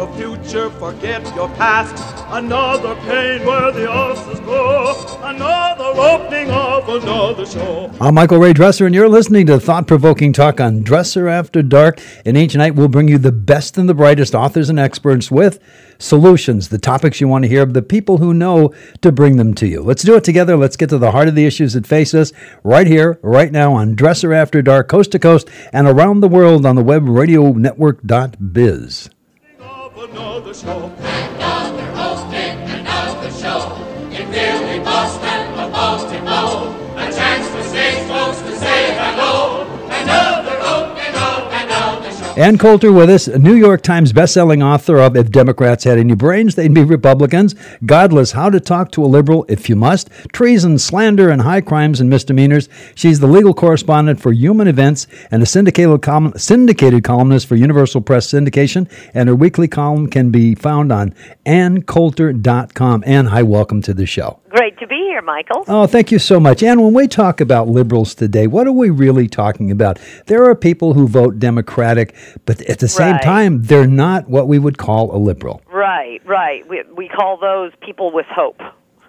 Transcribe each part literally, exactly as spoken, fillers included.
the future, forget your past. Another pain where the ulcers grow. Another opening of another show. I'm Michael Ray Dresser, and you're listening to thought-provoking talk on Dresser After Dark. And each night we'll bring you the best and the brightest authors and experts with solutions, the topics you want to hear, the people who know to bring them to you. Let's do it together. Let's get to the heart of the issues that face us right here, right now on Dresser After Dark, coast to coast, and around the world on the web, radio network dot biz. Another show. Another hosting, another show. In Philly, Boston, or Baltimore. A chance for stage folks to say hello. Another opening of another show. Ann Coulter with us, a New York Times bestselling author of If Democrats Had Any Brains, They'd Be Republicans, Godless, How to Talk to a Liberal If You Must, Treason, Slander, and High Crimes and Misdemeanors. She's the legal correspondent for Human Events and a syndicated, column, syndicated columnist for Universal Press Syndication, and her weekly column can be found on ann coulter dot com. Ann, hi, welcome to the show. Great to be here, Michael. Oh, thank you so much. Ann, when we talk about liberals today, what are we really talking about? There are people who vote Democratic, but at the same Right. time, they're not what we would call a liberal. Right, right. We we call those people with hope.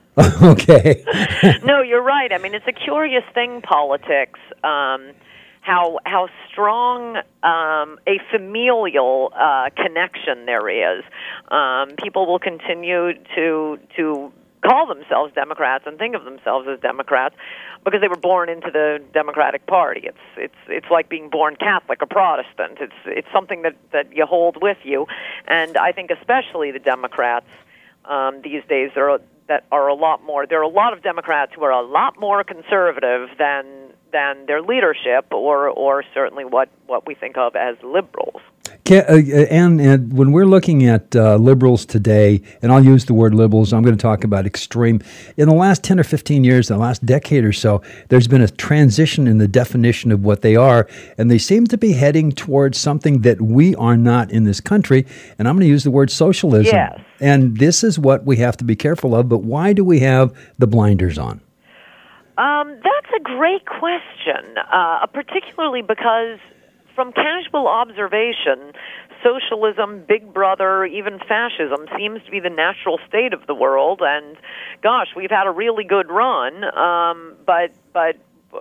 Okay. No, you're right. I mean, it's a curious thing, politics. Um, how how strong um, a familial uh, connection there is. Um, people will continue to to call themselves Democrats and think of themselves as Democrats because they were born into the Democratic Party. It's it's it's like being born Catholic or Protestant. It's it's something that, that you hold with you, and I think especially the Democrats um, these days are that are a lot more. There are a lot of Democrats who are a lot more conservative than than their leadership, or or certainly what, what we think of as liberals. Can, uh, and, and when we're looking at uh, liberals today, and I'll use the word liberals, I'm going to talk about extreme. In the last ten or fifteen years, the last decade or so, there's been a transition in the definition of what they are, and they seem to be heading towards something that we are not in this country, and I'm going to use the word socialism. Yes. And this is what we have to be careful of, but why do we have the blinders on? Um, that's a great question, uh, particularly because from casual observation, socialism, Big Brother, even fascism seems to be the natural state of the world. And gosh, we've had a really good run, um, but but uh,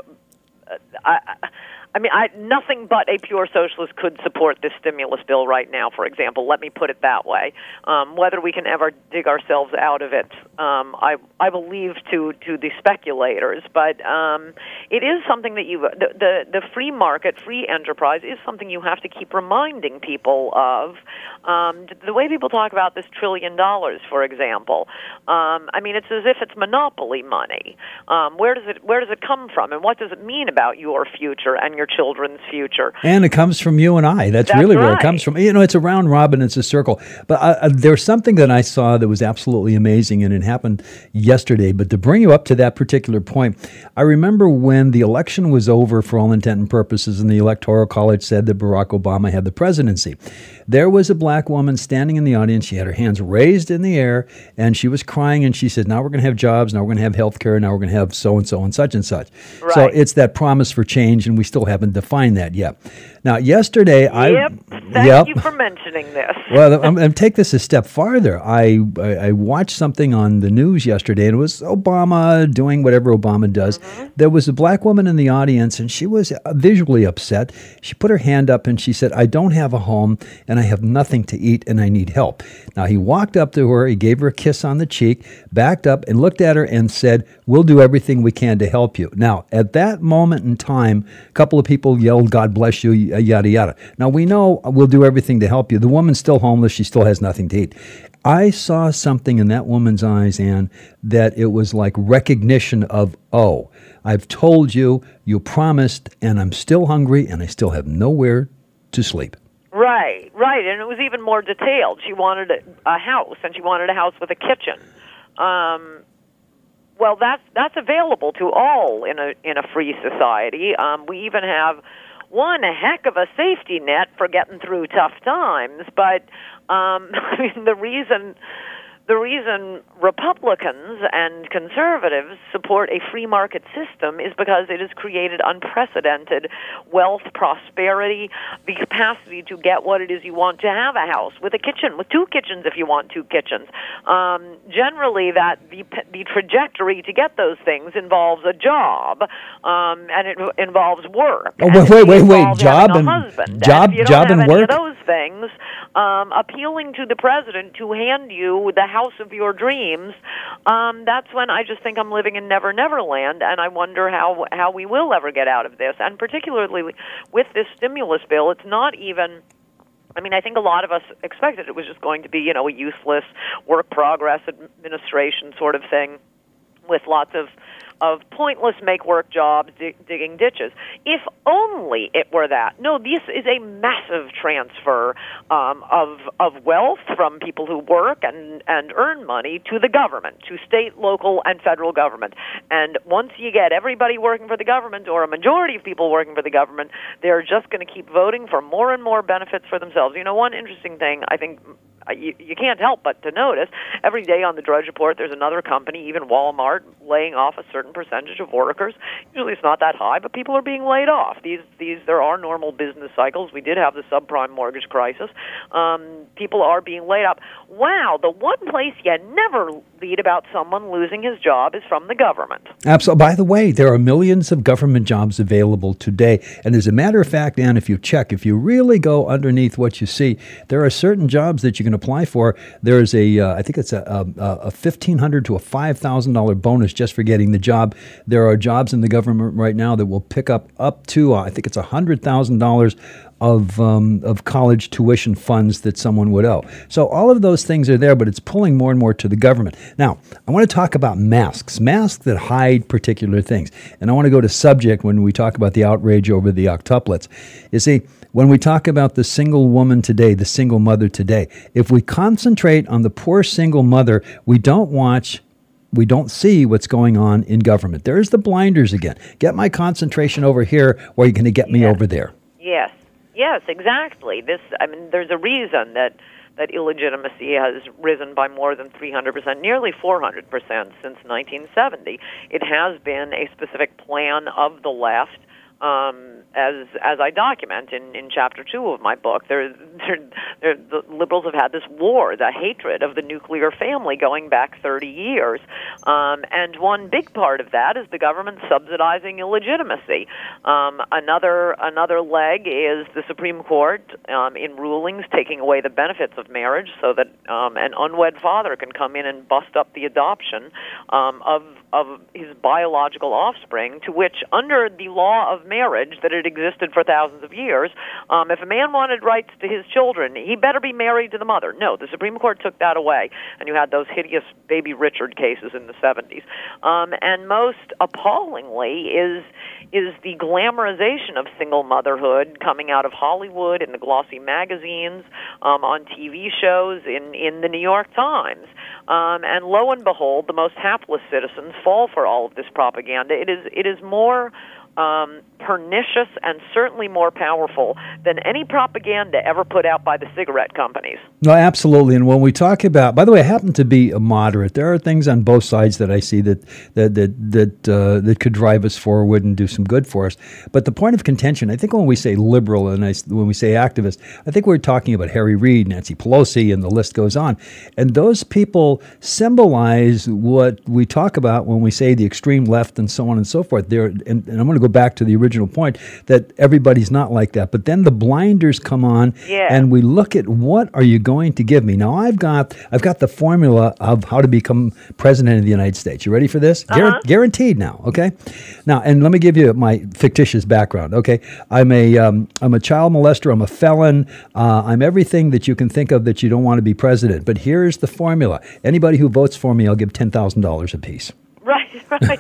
I. I mean, I, nothing but a pure socialist could support this stimulus bill right now, for example. Let me put it that way. Um, whether we can ever dig ourselves out of it, um, I, I believe to, to the speculators. But um, it is something that you, the, the, the free market, free enterprise is something you have to keep reminding people of. Um, the way people talk about this trillion dollars, for example, um, I mean, it's as if it's monopoly money. Um, where does it, where does it come from, and what does it mean about your future and your children's future? And it comes from you and I. That's, That's really where right. it comes from. You know, it's a round robin, it's a circle. But uh, there's something that I saw that was absolutely amazing, and it happened yesterday. But to bring you up to that particular point, I remember when the election was over for all intent and purposes, and the Electoral College said that Barack Obama had the presidency. There was a black woman standing in the audience. She had her hands raised in the air, and she was crying, and she said, now we're going to have jobs, now we're going to have health care, now we're going to have so-and-so and such and such. Right. So it's that promise for change, and we still haven't defined that yet. Now, yesterday, I... Yep. Thank yep. you for mentioning this. Well, I'm, I'm take this a step farther. I, I I watched something on the news yesterday, and it was Obama doing whatever Obama does. Mm-hmm. There was a black woman in the audience, and she was visually upset. She put her hand up, and she said, I don't have a home, and I have nothing to eat, and I need help. Now, he walked up to her, he gave her a kiss on the cheek, backed up, and looked at her and said, we'll do everything we can to help you. Now, at that moment in time, a couple of people yelled, God bless you, yada, yada. Now, we know we'll do everything to help you. The woman's still homeless. She still has nothing to eat. I saw something in that woman's eyes, Ann, that it was like recognition of, oh, I've told you, you promised, and I'm still hungry, and I still have nowhere to sleep. Right, right, and it was even more detailed. She wanted a, a house, and she wanted a house with a kitchen. Um, well, that's that's available to all in a in a free society. Um, we even have one a heck of a safety net for getting through tough times. But um, I mean, the reason the reason Republicans and conservatives support a free market system is because it has created unprecedented wealth, prosperity, the capacity to get what it is you want, to have a house with a kitchen, with two kitchens if you want two kitchens. Um, generally, that the the trajectory to get those things involves a job, um, and it involves work. Oh, wait, wait, wait, wait, job and husband. job, and if you don't job have and any work. Of those things, um, appealing to the president to hand you the house of your dreams, um, that's when I just think I'm living in Never Never Land, and I wonder how how we will ever get out of this. And particularly with this stimulus bill, it's not even. I mean, I think a lot of us expected it was just going to be, you know, a useless work progress administration sort of thing with lots of of pointless make-work jobs, dig- digging ditches. If only it were that. No, this is a massive transfer um, of of wealth from people who work and, and earn money to the government, to state, local, and federal government. And once you get everybody working for the government, or a majority of people working for the government, they're just going to keep voting for more and more benefits for themselves. You know, one interesting thing, I think, You, you can't help but to notice every day on the Drudge Report there's another company, even Walmart, laying off a certain percentage of workers. Usually it's not that high, but people are being laid off. These these there are normal business cycles. We did have the subprime mortgage crisis. Um, people are being laid off. Wow, the one place you never read about someone losing his job is from the government. Absolutely. By the way, there are millions of government jobs available today. And as a matter of fact, Ann, if you check, if you really go underneath what you see, there are certain jobs that you can apply for. There's a, uh, I think it's a, a, a fifteen hundred dollars to a five thousand dollars bonus just for getting the job. There are jobs in the government right now that will pick up up to, uh, I think it's one hundred thousand dollars of um, of college tuition funds that someone would owe. So all of those things are there, but it's pulling more and more to the government. Now, I want to talk about masks, masks that hide particular things. And I want to go to subject when we talk about the outrage over the octuplets. You see, when we talk about the single woman today, the single mother today, if we concentrate on the poor single mother, we don't watch we don't see what's going on in government. There's the blinders again. Get my concentration over here, or you're going to get me yes. over there. Yes. Yes, exactly. This, I mean, there's a reason that, that illegitimacy has risen by more than three hundred percent, nearly four hundred percent since nineteen seventy. It has been a specific plan of the left, um, as as I document in, in chapter two of my book. There, there, there, the liberals have had this war, the hatred of the nuclear family going back thirty years. Um, and one big part of that is the government subsidizing illegitimacy. Um, another another leg is the Supreme Court um, in rulings taking away the benefits of marriage so that um, an unwed father can come in and bust up the adoption um, of of his biological offspring, to which, under the law of marriage that had existed for thousands of years, um, if a man wanted rights to his children, he better be married to the mother. No, the Supreme Court took that away, and you had those hideous Baby Richard cases in the seventies. Um, and most appallingly is is the glamorization of single motherhood coming out of Hollywood, in the glossy magazines, um, on T V shows, in, in the New York Times. Um, and lo and behold, the most hapless citizens fall for all of this propaganda. It is it is more um, pernicious and certainly more powerful than any propaganda ever put out by the cigarette companies. No, absolutely. And when we talk about, by the way, I happen to be a moderate. There are things on both sides that I see that that that that, uh, that could drive us forward and do some good for us. But the point of contention, I think when we say liberal and I, when we say activist, I think we're talking about Harry Reid, Nancy Pelosi, and the list goes on. And those people symbolize what we talk about when we say the extreme left and so on and so forth. There, and, and I'm going to go back to the original point that everybody's not like that. But then the blinders come on, yeah. and we look at what are you going to give me? Now I've got I've got the formula of how to become president of the United States. You ready for this? Uh-huh. Guar- guaranteed now. Okay. Now, and let me give you my fictitious background. Okay, I'm a um, I'm a child molester. I'm a felon. Uh, I'm everything that you can think of that you don't want to be president. But here's the formula: anybody who votes for me, I'll give ten thousand dollars apiece. Right. right,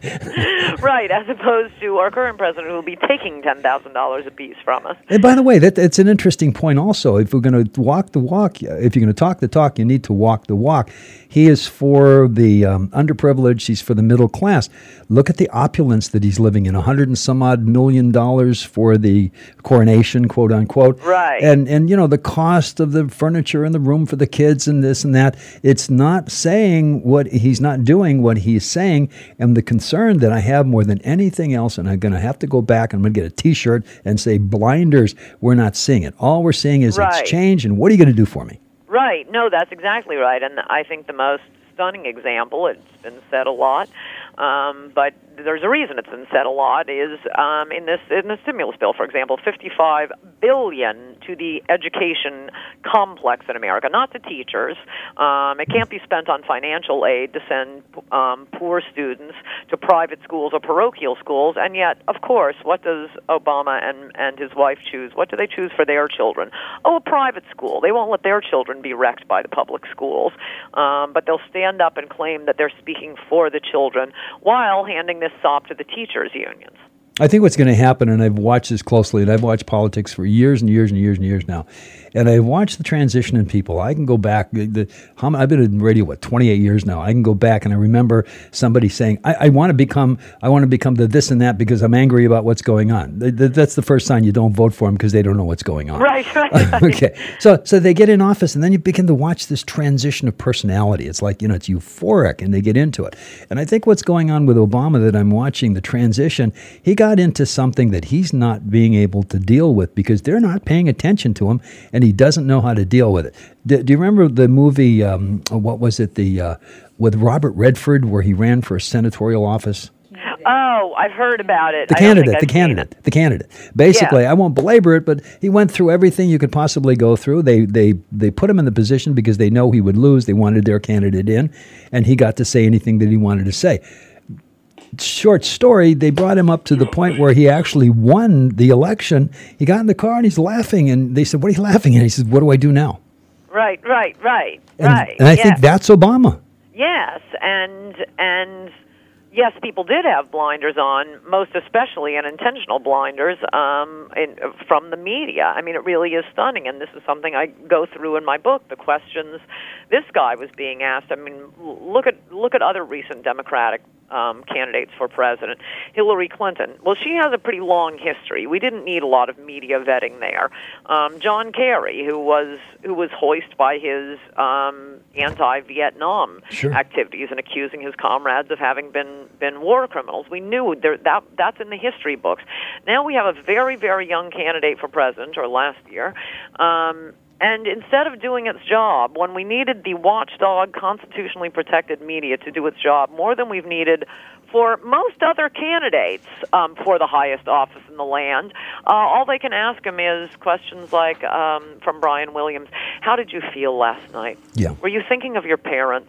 right, right. As opposed to our current president, who will be taking ten thousand dollars apiece from us. And by the way, that it's an interesting point. Also, if we're going to walk the walk, if you're going to talk the talk, you need to walk the walk. He is for the um, underprivileged. He's for the middle class. Look at the opulence that he's living in. A hundred and some odd million dollars for the coronation, quote unquote. Right. And and you know the cost of the furniture in the room for the kids and this and that. It's not saying what he's not doing what he's saying. And the concern that I have more than anything else, and I'm going to have to go back and I'm going to get a T-shirt and say blinders. We're not seeing it. All we're seeing is right. it's change. And what are you going to do for me? Right. No, that's exactly right. And I think the most stunning example, it's been said a lot, um, but there's a reason it's been said a lot, is um, in this in the stimulus bill, for example, fifty-five billion dollars to the education complex in America, not to teachers. Um, it can't be spent on financial aid to send um, poor students to private schools or parochial schools. And yet, of course, what does Obama and, and his wife choose? What do they choose for their children? Oh, a private school. They won't let their children be wrecked by the public schools, um, but they'll stand up and claim that they're speaking for the children while handing this sop to the teachers' unions. I think what's going to happen, and I've watched this closely, and I've watched politics for years and years and years and years now, and I've watched the transition in people. I can go back. The, how, I've been in radio what twenty-eight years now. I can go back, and I remember somebody saying, "I, I want to become, I want to become the this and that because I'm angry about what's going on." That's the first sign you don't vote for them because they don't know what's going on. Right. Right. right. Okay. So, so they get in office, and then you begin to watch this transition of personality. It's like you know, it's euphoric, and they get into it. And I think what's going on with Obama that I'm watching the transition. He got into something that he's not being able to deal with because they're not paying attention to him, and he doesn't know how to deal with it. Do, do you remember the movie, um, what was it, the uh, with Robert Redford, where he ran for a senatorial office? Oh, I've heard about it. The I don't candidate, think the I've seen candidate, it. the candidate. Basically, Yeah. I won't belabor it, but he went through everything you could possibly go through. They they they put him in the position because they know he would lose. They wanted their candidate in, and he got to say anything that he wanted to say. Short story, they brought him up to the point where he actually won the election. He got in the car and he's laughing, and they said, "What are you laughing at?" He says, "What do I do now?" Right, right, right, And, right. and I yes. think that's Obama. Yes, and and yes, people did have blinders on, most especially unintentional blinders um, in, from the media. I mean, it really is stunning, and this is something I go through in my book. The questions this guy was being asked. I mean, look at look at other recent Democratic Um, candidates for president. Hillary Clinton. Well, she has a pretty long history. We didn't need a lot of media vetting there. Um, John Kerry, who was who was hoist by his um, anti-Vietnam Sure. activities and accusing his comrades of having been been war criminals. We knew there, that that's in the history books. Now we have a very very young candidate for president, or last year. Um, And instead of doing its job, when we needed the watchdog, constitutionally protected media to do its job more than we've needed for most other candidates um, for the highest office in the land, uh, all they can ask him is questions like, um, from Brian Williams, how did you feel last night? Yeah. Were you thinking of your parents?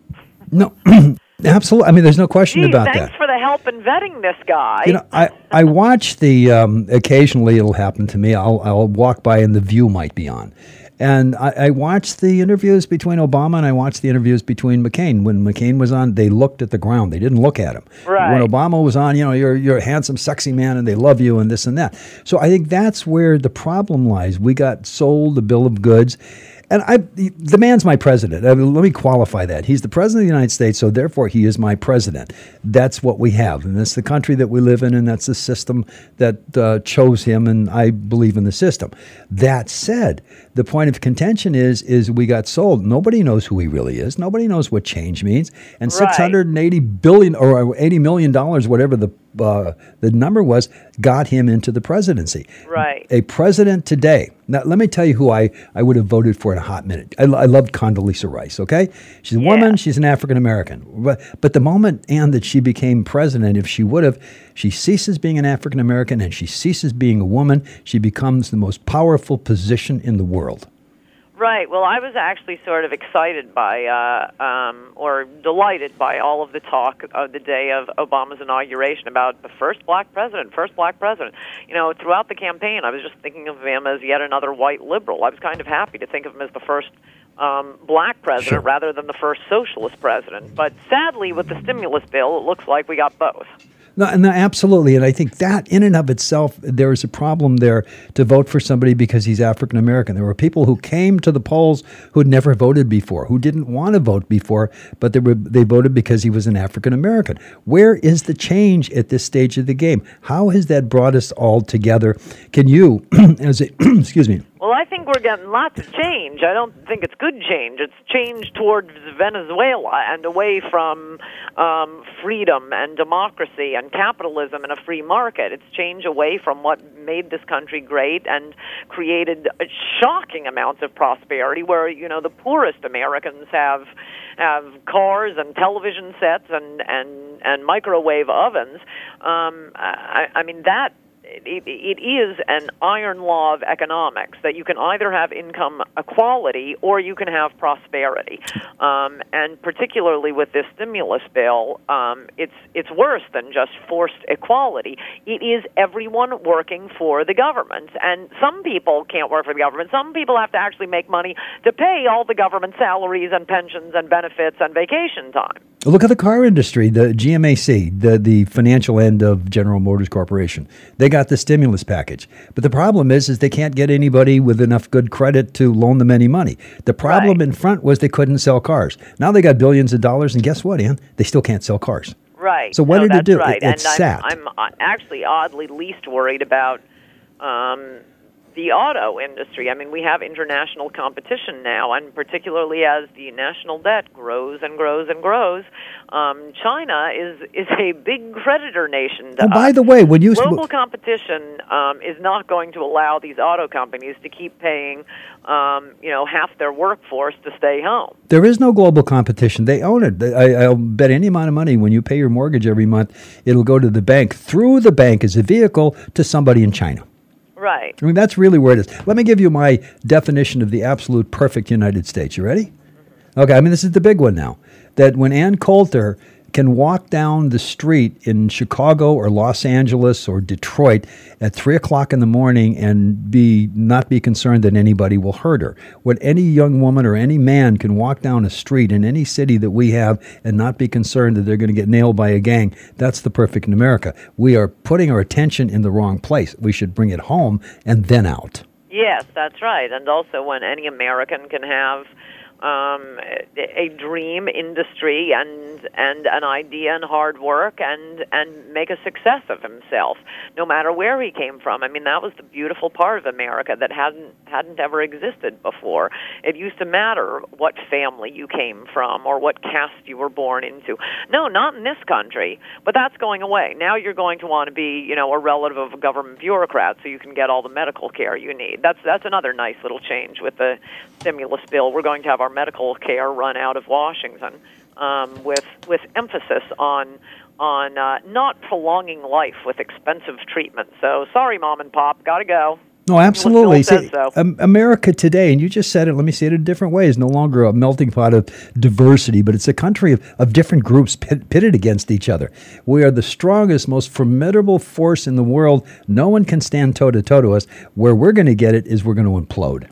No, absolutely. I mean, there's no question Gee, about thanks that. for the help in vetting this guy. You know, I, I watch the, um, occasionally it'll happen to me. I'll, I'll walk by and The View might be on. And I, I watched the interviews between Obama and I watched the interviews between McCain. When McCain was on, they looked at the ground. They didn't look at him. Right. When Obama was on, you know, you're you're a handsome, sexy man and they love you and this and that. So I think that's where the problem lies. We got sold the bill of goods. And I, the man's my president. I mean, let me qualify that. He's the president of the United States, so therefore he is my president. That's what we have, and that's the country that we live in, and that's the system that uh, chose him, and I believe in the system. That said, the point of contention is, is we got sold. Nobody knows who he really is. Nobody knows what change means. And Right. six hundred eighty billion dollars or eighty million dollars, whatever the uh, the number was, got him into the presidency. Right. A president today. Now, let me tell you who I, I would have voted for in a hot minute. I, I loved Condoleezza Rice, okay? She's a Yeah. woman. She's an African-American. But, but the moment, Ann, that she became president, if she would have, she ceases being an African-American and she ceases being a woman. She becomes the most powerful position in the world. Right. Well, I was actually sort of excited by, uh, um, or delighted by all of the talk of the day of Obama's inauguration about the first black president, first black president. You know, throughout the campaign, I was just thinking of him as yet another white liberal. I was kind of happy to think of him as the first um, black president Sure. rather than the first socialist president. But sadly, with the stimulus bill, it looks like we got both. No, no, absolutely. And I think that in and of itself, there is a problem there to vote for somebody because he's African American. There were people who came to the polls who had never voted before, who didn't want to vote before, but they were they voted because he was an African American. Where is the change at this stage of the game? How has that brought us all together? Can you, as a, excuse me, Well, I think we're getting lots of change. I don't think it's good change. It's change towards Venezuela and away from um, freedom and democracy and capitalism and a free market. It's change away from what made this country great and created shocking amounts of prosperity where, you know, the poorest Americans have have cars and television sets and, and, and microwave ovens. Um, I, I mean, that It, it is an iron law of economics that you can either have income equality or you can have prosperity. Um, and particularly with this stimulus bill, um, it's it's worse than just forced equality. It is everyone working for the government. And some people can't work for the government. Some people have to actually make money to pay all the government salaries and pensions and benefits and vacation time. look at the car industry, the G M A C, the, the financial end of General Motors Corporation. They got the stimulus package. But the problem is, is they can't get anybody with enough good credit to loan them any money. The problem Right. in front was they couldn't sell cars. Now they got billions of dollars, and guess what, Ann? They still can't sell cars. Right. So what no, did it that's do? Right. It, it and sat. I'm, I'm actually oddly least worried about um, the auto industry. I mean, we have international competition now, and particularly as the national debt grows and grows and grows, um, China is is a big creditor nation to Oh, by us. the way, when you sp- Global competition um, is not going to allow these auto companies to keep paying, um, you know, half their workforce to stay home. There is no global competition. They own it. I, I'll bet any amount of money when you pay your mortgage every month, it'll go to the bank through the bank as a vehicle to somebody in China. Right. I mean, that's really where it is. Let me give you my definition of the absolute perfect United States. You ready? Okay, I mean, this is the big one now. That when Ann Coulter can walk down the street in Chicago or Los Angeles or Detroit at three o'clock in the morning and be not be concerned that anybody will hurt her. When any young woman or any man can walk down a street in any city that we have and not be concerned that they're going to get nailed by a gang, that's the perfect America. We are putting our attention in the wrong place. We should bring it home and then out. Yes, that's right. And also when any American can have um, a, a dream industry and and an idea and hard work and and make a success of himself, no matter where he came from. I mean, that was the beautiful part of America that hadn't hadn't ever existed before. It used to matter what family you came from or what caste you were born into. No, not in this country. But that's going away. Now you're going to want to be, you know, a relative of a government bureaucrat so you can get all the medical care you need. That's that's another nice little change with the stimulus bill. We're going to have our medical care run out of Washington, um, with with emphasis on on uh, not prolonging life with expensive treatment. So sorry, mom and pop, gotta go. No, absolutely. Still See, says so. um, America today, and you just said it, let me say it in a different way, is no longer a melting pot of diversity, but it's a country of, of different groups pit, pitted against each other. We are the strongest, most formidable force in the world. No one can stand toe-to-toe to us. Where we're going to get it is we're going to implode.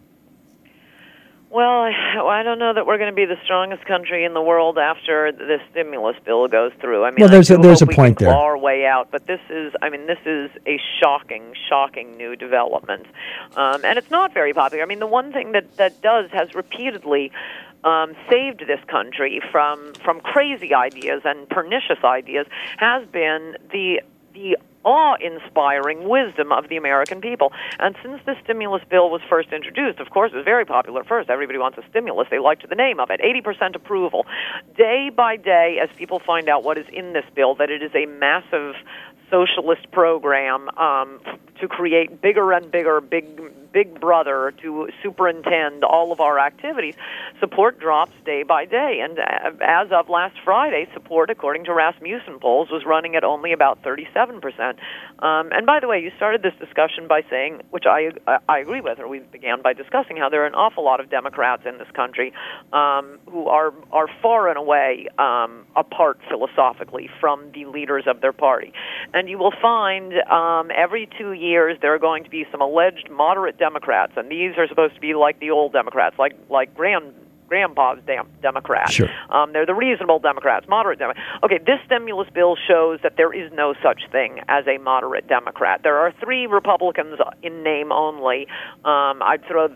Well, I don't know that we're going to be the strongest country in the world after this stimulus bill goes through. I mean, Well, there's I a- do there's hope a we point can there. claw our way out, but this is, I mean, this is a shocking, shocking new development, um, and it's not very popular. I mean, the one thing that that does has repeatedly um, saved this country from from crazy ideas and pernicious ideas has been the the awe-inspiring wisdom of the American people. And since the stimulus bill was first introduced, of course, it was very popular at first. Everybody wants a stimulus. They liked the name of it. eighty percent approval. Day by day, as people find out what is in this bill, that it is a massive socialist program um, to create bigger and bigger, big big brother to superintend all of our activities, support drops day by day. And uh, as of last Friday, support, according to Rasmussen polls, was running at only about thirty-seven percent. Um, and by the way, you started this discussion by saying, which I, I, I agree with, or we began by discussing how there are an awful lot of Democrats in this country um, who are, are far and away um, apart philosophically from the leaders of their party. And you will find um, every two years there are going to be some alleged moderate Democrats, and these are supposed to be like the old Democrats, like like Grand grandpa's damn Democrat. Sure. Um, they're the reasonable Democrats, moderate Democrats. Okay, this stimulus bill shows that there is no such thing as a moderate Democrat. There are three Republicans in name only. Um, I'd throw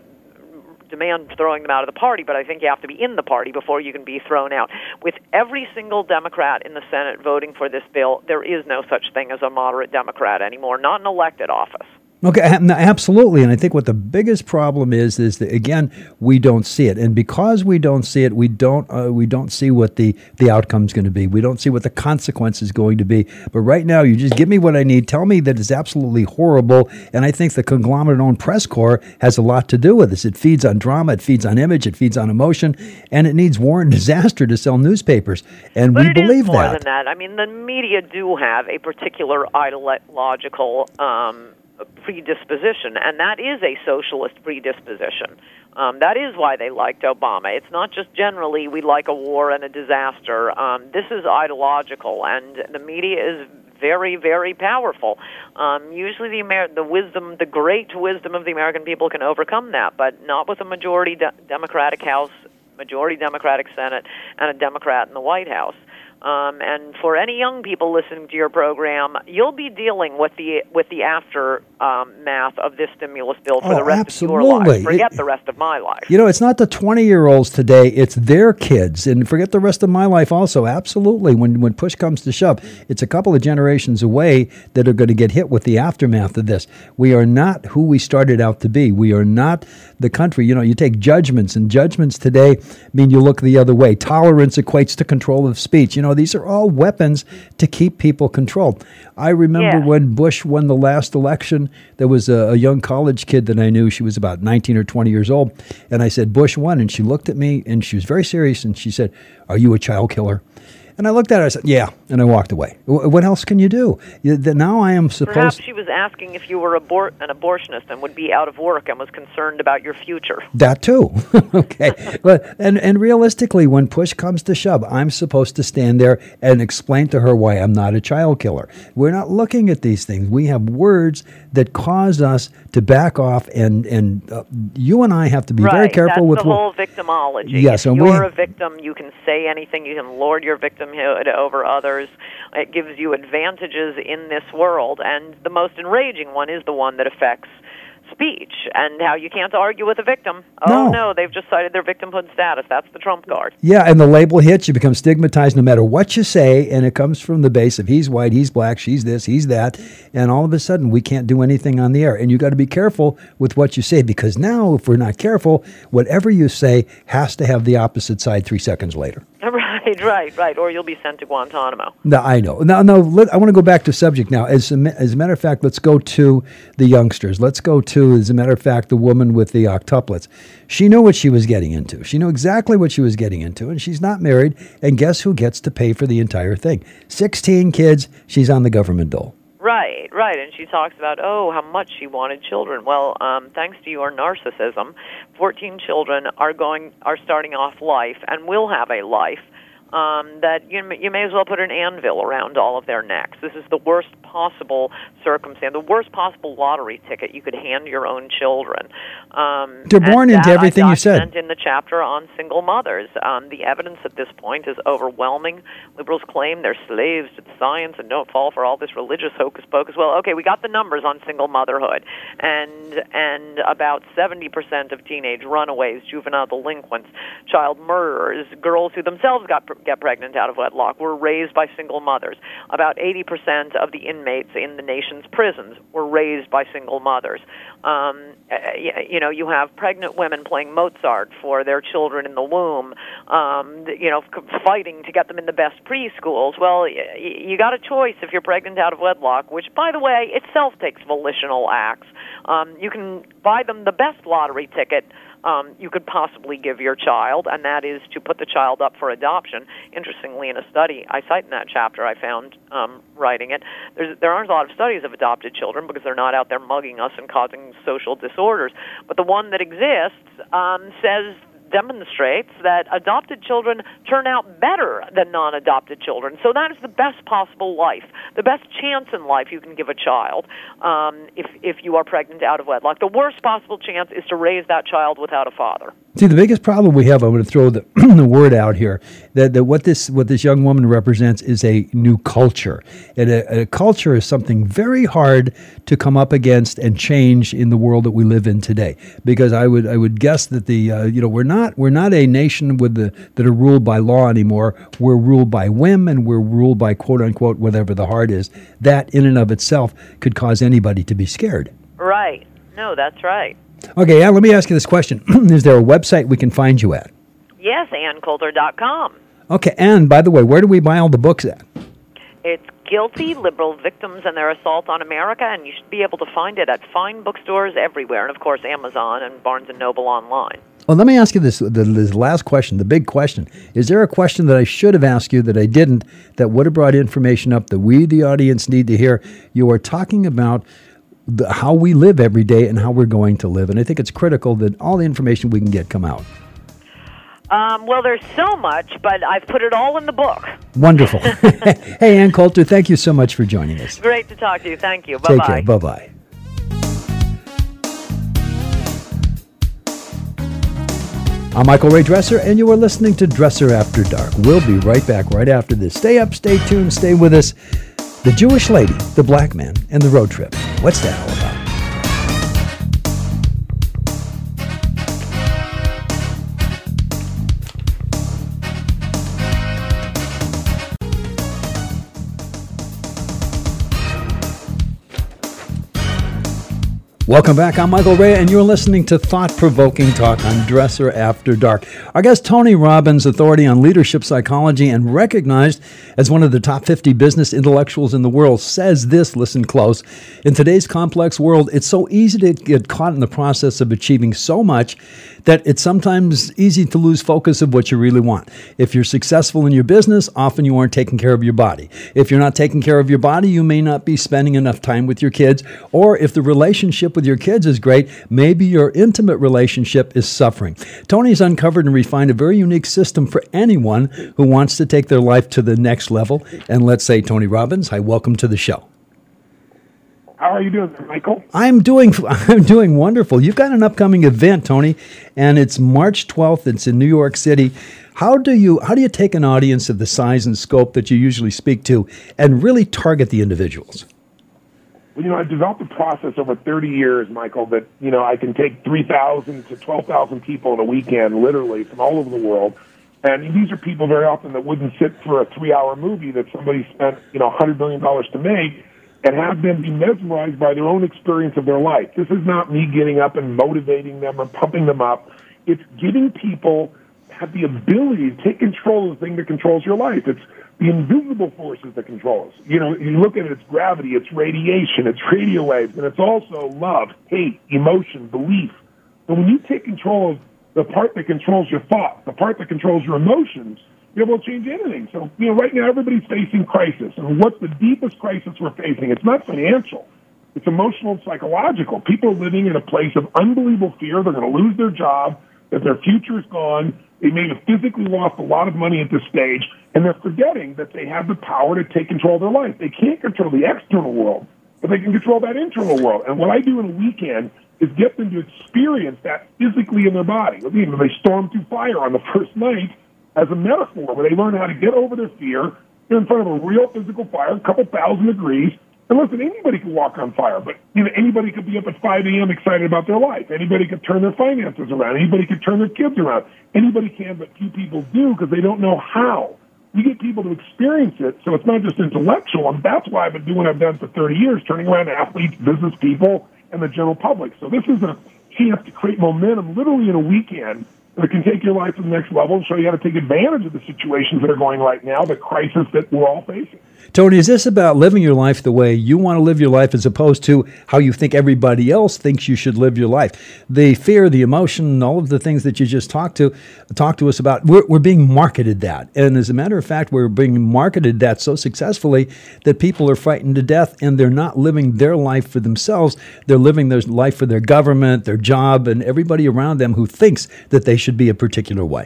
demand throwing them out of the party, but I think you have to be in the party before you can be thrown out. With every single Democrat in the Senate voting for this bill, there is no such thing as a moderate Democrat anymore, not in elected office. Okay, absolutely, and I think what the biggest problem is is that again we don't see it, and because we don't see it, we don't uh, we don't see what the the outcome's going to be. We don't see what the consequence is going to be. But right now, you just give me what I need. Tell me that it's absolutely horrible, and I think the conglomerate-owned press corps has a lot to do with this. It feeds on drama, it feeds on image, it feeds on emotion, and it needs war and disaster to sell newspapers, and but we it believe is more that. than that. I mean, the media do have a particular ideological Um, predisposition, and that is a socialist predisposition. Um, that is why they liked Obama. It's not just generally we like a war and a disaster. Um, this is ideological, and the media is very, very powerful. Um, usually the Amer- the wisdom, the great wisdom of the American people can overcome that, but not with a majority de- Democratic House, majority Democratic Senate, and a Democrat in the White House. Um, and for any young people listening to your program, you'll be dealing with the with the aftermath um, of this stimulus bill for Oh, the rest absolutely. of your life. Forget It- the rest of my life. You know, it's not the twenty-year-olds today, it's their kids. And forget the rest of my life also. Absolutely. When when push comes to shove, it's a couple of generations away that are going to get hit with the aftermath of this. We are not who we started out to be. We are not the country. You know, you take judgments, and judgments today mean you look the other way. Tolerance equates to control of speech. You know, these are all weapons to keep people controlled. I remember Yeah. when Bush won the last election, there was a, a young college kid that I knew. She was about nineteen or twenty years old. And I said, Bush won. And she looked at me and she was very serious. And she said, "Are you a child killer?" And I looked at her, I said, "Yeah," and I walked away. W- What else can you do? You- the- Now I am supposed Perhaps she was asking if you were abor- an abortionist and would be out of work and was concerned about your future. that too. Okay. But and, and realistically, when push comes to shove, I'm supposed to stand there and explain to her why I'm not a child killer. We're not looking at these things. We have words that cause us to back off, and, and uh, you and I have to be right. very careful That's with the what- whole victimology. Yes, if and we- you're a victim, you can say anything. You can lord your victimhood over others. It gives you advantages in this world, and the most enraging one is the one that affects speech and how you can't argue with a victim. Oh, No. no, they've just cited their victimhood status. That's the trump card. Yeah, and the label hits, you become stigmatized no matter what you say, and it comes from the base of he's white, he's black, she's this, he's that, and all of a sudden we can't do anything on the air. And you got to be careful with what you say, because now if we're not careful, whatever you say has to have the opposite side three seconds later. Right, right, right. Or you'll be sent to Guantanamo. No, I know. Now, no, let, I want to go back to subject now. As a, ma- as a matter of fact, let's go to the youngsters. Let's go to, as a matter of fact, the woman with the octuplets. She knew what she was getting into. She knew exactly what she was getting into, and she's not married. And guess who gets to pay for the entire thing? sixteen kids. She's on the government dole. Right, right. And she talks about, oh, how much she wanted children. Well, um, thanks to your narcissism, fourteen children are going, are starting off life and will have a life. Um, that you, you may as well put an anvil around all of their necks. This is the worst possible circumstance, the worst possible lottery ticket you could hand your own children. Um, They're born and into that everything I you said. document in the chapter on single mothers. Um, the evidence at this point is overwhelming. Liberals claim they're slaves to science and don't fall for all this religious hocus pocus. Well, okay, we got the numbers on single motherhood, and and about seventy percent of teenage runaways, juvenile delinquents, child murderers, girls who themselves got get pregnant out of wedlock were raised by single mothers. About eighty percent of the inmates in the nation's prisons were raised by single mothers. Um, you know, you have pregnant women playing Mozart for their children in the womb, um, you know, fighting to get them in the best preschools. Well, you got a choice if you're pregnant out of wedlock, which, by the way, itself takes volitional acts. Um, you can buy them the best lottery ticket Um, you could possibly give your child, and that is to put the child up for adoption. Interestingly, in a study I cite in that chapter, I found um, writing it, there's, there aren't a lot of studies of adopted children because they're not out there mugging us and causing social disorders. But the one that exists um, says demonstrates that adopted children turn out better than non-adopted children. So that is the best possible life, the best chance in life you can give a child um, if if you are pregnant out of wedlock. The worst possible chance is to raise that child without a father. See, the biggest problem we have, I'm going to throw the, the word out here, that, that what this what this young woman represents is a new culture. And a, a culture is something very hard to come up against and change in the world that we live in today. Because I would I would guess that the uh, you know we're not we're not a nation with the that are ruled by law anymore. We're ruled by whim, and we're ruled by quote unquote whatever the heart is. That in and of itself could cause anybody to be scared. Right. No, that's right. Okay, yeah, let me ask you this question. Is there a website we can find you at? Yes, ann coulter dot com. Okay, and by the way, where do we buy all the books at? It's Guilty Liberal Victims and Their Assault on America, and you should be able to find it at fine bookstores everywhere, and of course Amazon and Barnes and Noble online. Well, let me ask you this, the, this last question, the big question. Is there a question that I should have asked you that I didn't, that would have brought information up that we, the audience, need to hear? You are talking about The, how we live every day and how we're going to live. And I think it's critical that all the information we can get come out. Um, well, there's so much, but I've put it all in the book. Wonderful. Hey, Ann Coulter, thank you so much for joining us. Great to talk to you. Thank you. Bye-bye. Take care. Bye-bye. I'm Michael Ray Dresser, and you are listening to Dresser After Dark. We'll be right back right after this. Stay up, stay tuned, stay with us. The Jewish lady, the black man, and the road trip. What's that all about? Welcome back. I'm Michael Ray, and you're listening to Thought-Provoking Talk on Dresser After Dark. Our guest, Tony Robbins, authority on leadership psychology and recognized as one of the top fifty business intellectuals in the world, says this, listen close, in today's complex world, it's so easy to get caught in the process of achieving so much that it's sometimes easy to lose focus of what you really want. If you're successful in your business, often you aren't taking care of your body. If you're not taking care of your body, you may not be spending enough time with your kids. Or if the relationship with your kids is great, maybe your intimate relationship is suffering. Tony's uncovered and refined a very unique system for anyone who wants to take their life to the next level. And let's say, Tony Robbins, hi, welcome to the show. How are you doing, Michael? I'm doing I'm doing wonderful. You've got an upcoming event, Tony, and it's March twelfth. It's in New York City. How do you how do you take an audience of the size and scope that you usually speak to and really target the individuals? Well, you know, I've developed a process over thirty years, Michael, that, you know, I can take three thousand to twelve thousand people in a weekend, literally, from all over the world. And these are people very often that wouldn't sit for a three-hour movie that somebody spent, you know, one hundred million dollars to make, and have them be mesmerized by their own experience of their life. This is not me getting up and motivating them or pumping them up. It's giving people have the ability to take control of the thing that controls your life. It's the invisible forces that control us. You know, you look at it, it's gravity, it's radiation, it's radio waves, and it's also love, hate, emotion, belief. And when you take control of the part that controls your thought, the part that controls your emotions, you're able to change anything. So, you know, right now everybody's facing crisis. And what's the deepest crisis we're facing? It's not financial. It's emotional and psychological. People are living in a place of unbelievable fear. They're going to lose their job, that their future is gone. They may have physically lost a lot of money at this stage, and they're forgetting that they have the power to take control of their life. They can't control the external world, but they can control that internal world. And what I do in a weekend is get them to experience that physically in their body. You know, they storm through fire on the first night, as a metaphor, where they learn how to get over their fear. They're in front of a real physical fire, a couple thousand degrees. And listen, anybody can walk on fire, but you know, anybody could be up at five a.m. excited about their life. Anybody could turn their finances around. Anybody could turn their kids around. Anybody can, but few people do because they don't know how. We get people to experience it, so it's not just intellectual, and that's why I've been doing what I've done for thirty years, turning around athletes, business people, and the general public. So this is a chance to create momentum literally in a weekend that can take your life to the next level and show you how to take advantage of the situations that are going right now, the crisis that we're all facing. Tony, is this about living your life the way you want to live your life as opposed to how you think everybody else thinks you should live your life? The fear, the emotion, all of the things that you just talked to talked to us about, we're, we're being marketed that. And as a matter of fact, we're being marketed that so successfully that people are frightened to death and they're not living their life for themselves. They're living their life for their government, their job, and everybody around them who thinks that they should be a particular way.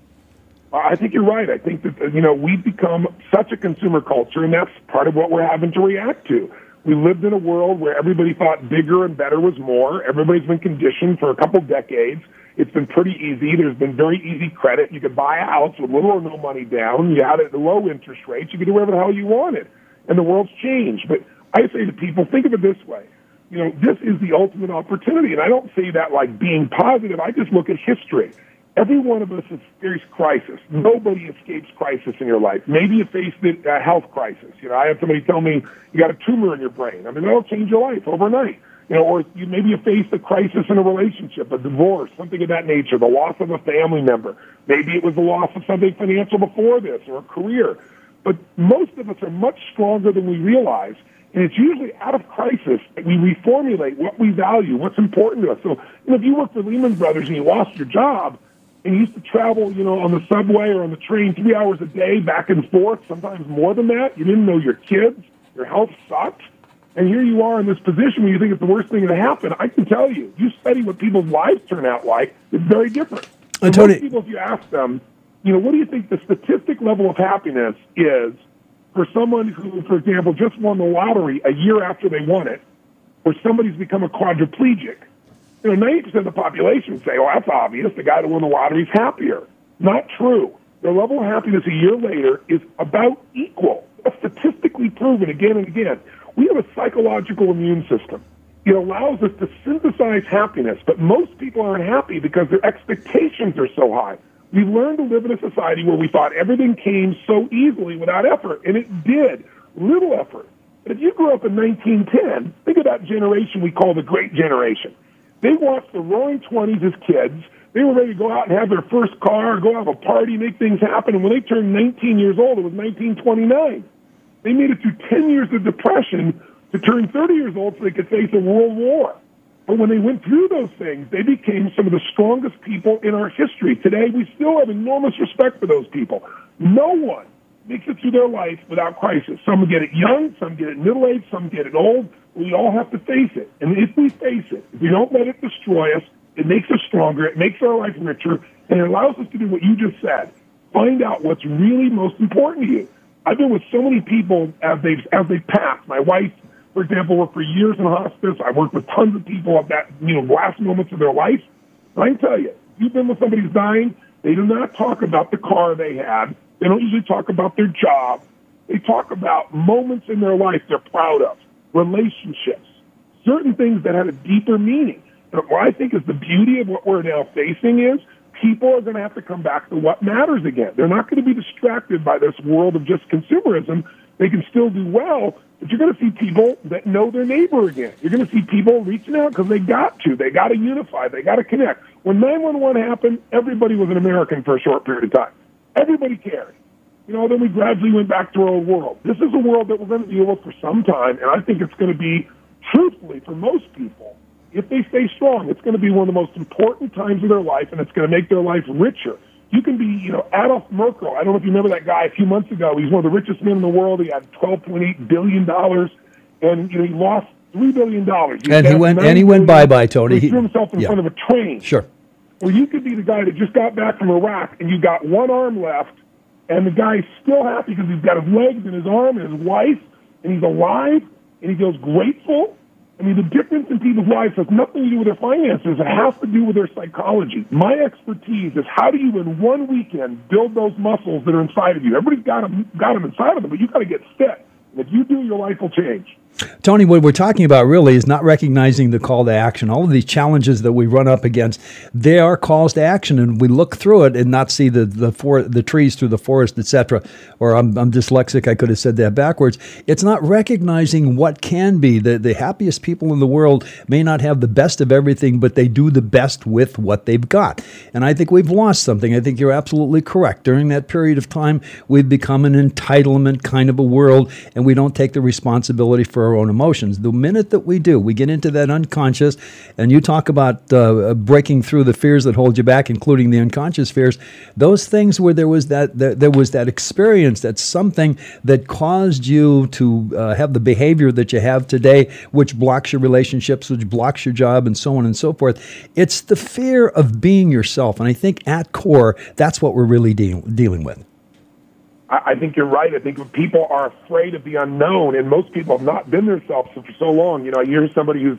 I think you're right. I think that, you know, we've become such a consumer culture, and that's part of what we're having to react to. We lived in a world where everybody thought bigger and better was more. Everybody's been conditioned for a couple decades, It's been pretty easy. There's been very easy credit. You could buy a house with little or no money down. You had it at low interest rates. You could do whatever the hell you wanted. And the world's changed. But I say to people, think of it this way. You know, this is the ultimate opportunity. And I don't say that like being positive. I just look at history. Every one of us has faced crisis. Nobody escapes crisis in your life. Maybe you faced a health crisis. You know, I had somebody tell me you got a tumor in your brain. I mean, that'll change your life overnight. You know, or you maybe you faced a crisis in a relationship, a divorce, something of that nature, the loss of a family member. Maybe it was the loss of something financial before this or a career. But most of us are much stronger than we realize. And it's usually out of crisis that we reformulate what we value, what's important to us. So, you know, if you work for Lehman Brothers and you lost your job and you used to travel, you know, on the subway or on the train three hours a day back and forth, sometimes more than that, you didn't know your kids, your health sucked, and here you are in this position where you think it's the worst thing to happen. I can tell you, you study what people's lives turn out like, it's very different. Uh, So Tony, most people, if you ask them, you know, what do you think the statistic level of happiness is for someone who, for example, just won the lottery a year after they won it, or somebody's become a quadriplegic? You know, ninety percent of the population say, well, that's obvious. The guy that won the lottery is happier. Not true. Their level of happiness a year later is about equal. That's statistically proven again and again. We have a psychological immune system. It allows us to synthesize happiness, but most people aren't happy because their expectations are so high. We've learned to live in a society where we thought everything came so easily without effort, and it did. Little effort. But if you grew up in nineteen ten, think of that generation we call the Great Generation. They watched the Roaring Twenties as kids. They were ready to go out and have their first car, go have a party, make things happen. And when they turned nineteen years old, it was nineteen twenty-nine. They made it through ten years of depression to turn thirty years old so they could face a world war. But when they went through those things, they became some of the strongest people in our history. Today, we still have enormous respect for those people. No one makes it through their life without crisis. Some get it young, some get it middle-aged, some get it old. We all have to face it. And if we face it, if we don't let it destroy us, it makes us stronger, it makes our life richer, and it allows us to do what you just said. Find out what's really most important to you. I've been with so many people as they've, as they pass. My wife, for example, worked for years in hospice. I worked with tons of people at that, you know, last moments of their life. And I can tell you, if you've been with somebody who's dying, they do not talk about the car they had. They don't usually talk about their job. They talk about moments in their life they're proud of, relationships, certain things that had a deeper meaning. And what I think is the beauty of what we're now facing is people are going to have to come back to what matters again. They're not going to be distracted by this world of just consumerism. They can still do well, but you're going to see people that know their neighbor again. You're going to see people reaching out because they got to. They got to unify. They got to connect. When nine one one happened, everybody was an American for a short period of time. Everybody cared. You know, then we gradually went back to our old world. This is a world that we're going to deal with for some time, and I think it's going to be, truthfully, for most people, if they stay strong, it's going to be one of the most important times of their life, and it's going to make their life richer. You can be, you know, Adolf Merkel. I don't know if you remember that guy a few months ago. He's one of the richest men in the world. He had twelve point eight billion dollars, and, you know, he lost three billion dollars. and he went and he went bye-bye, Tony. He threw himself in yeah. front of a train. Sure. Well, you could be the guy that just got back from Iraq, and you got one arm left, and the guy's still happy because he's got his legs and his arm and his wife, and he's alive, and he feels grateful. I mean, the difference in people's lives has nothing to do with their finances. It has to do with their psychology. My expertise is how do you, in one weekend, build those muscles that are inside of you. Everybody's got them, got them inside of them, but you've got to get fit. And if you do, your life will change. Tony, what we're talking about really is not recognizing the call to action. All of these challenges that we run up against, they are calls to action, and we look through it and not see the the, for, the trees through the forest, et cetera. Or I'm, I'm dyslexic, I could have said that backwards. It's not recognizing what can be. The, the happiest people in the world may not have the best of everything, but they do the best with what they've got. And I think we've lost something. I think you're absolutely correct. During that period of time, we've become an entitlement kind of a world, and we don't take the responsibility for our own emotions. The minute that we do, we get into that unconscious, and you talk about uh, breaking through the fears that hold you back, including the unconscious fears, those things where there was that there, there was that experience, that's something that caused you to uh, have the behavior that you have today, which blocks your relationships, which blocks your job, and so on and so forth. It's the fear of being yourself, and I think at core, that's what we're really de- dealing with. I think you're right. I think people are afraid of the unknown, and most people have not been themselves for so long. You know, I hear somebody who's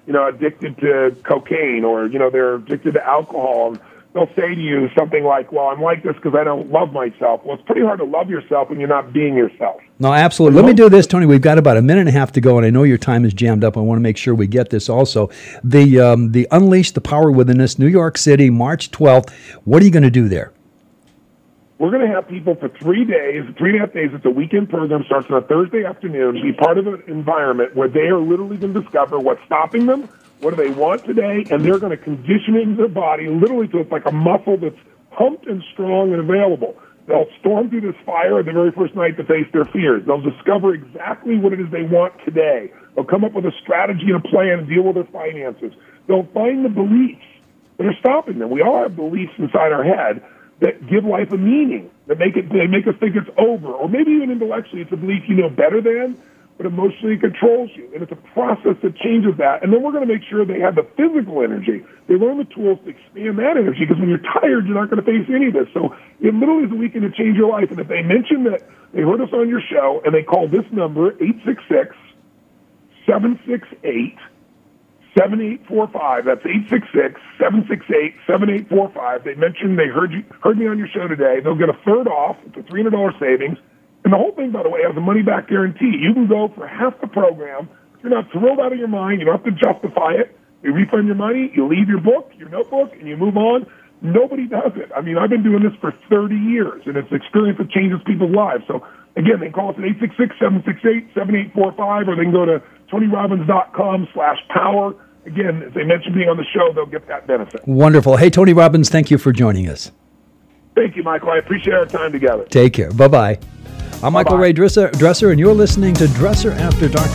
you know, addicted to cocaine or, you know, they're addicted to alcohol. And they'll say to you something like, well, I'm like this because I don't love myself. Well, it's pretty hard to love yourself when you're not being yourself. No, absolutely. Let me do this, Tony. We've got about a minute and a half to go, and I know your time is jammed up. I want to make sure we get this also. The um, the Unleash the Power Within Us, New York City, March twelfth. What are you going to do there? We're going to have people for three days, three and a half days. It's a weekend program, starts on a Thursday afternoon, be part of an environment where they are literally going to discover what's stopping them, what do they want today, and they're going to condition it into their body literally so it's like a muscle that's pumped and strong and available. They'll storm through this fire the very first night to face their fears. They'll discover exactly what it is they want today. They'll come up with a strategy and a plan and deal with their finances. They'll find the beliefs that are stopping them. We all have beliefs inside our head that give life a meaning, that make it, they make us think it's over. Or maybe even intellectually, it's a belief you know better than, but emotionally it controls you. And it's a process that changes that. And then we're going to make sure they have the physical energy. They learn the tools to expand that energy, because when you're tired, you're not going to face any of this. So it literally is a weekend to change your life. And if they mention that they heard us on your show and they call this number, eight six six, seven six eight, seven eight four five, that's eight six six, seven six eight, seven eight four five. They mentioned they heard you heard me on your show today. They'll get a third off. It's a three hundred dollars savings. And the whole thing, by the way, has a money-back guarantee. You can go for half the program. If you're not thrilled out of your mind, you don't have to justify it. You refund your money, you leave your book, your notebook, and you move on. Nobody does it. I mean, I've been doing this for thirty years, and it's an experience that changes people's lives. So, again, they can call us at eight six six, seven six eight, seven eight four five, or they can go to tonyrobbins.com slash power. Again, if they mention being on the show, they'll get that benefit. Wonderful. Hey, Tony Robbins, thank you for joining us. Thank you, Michael. I appreciate our time together. Take care. Bye-bye. I'm Michael Bye-bye. Ray Dresser, Dresser, and you're listening to Dresser After Dark.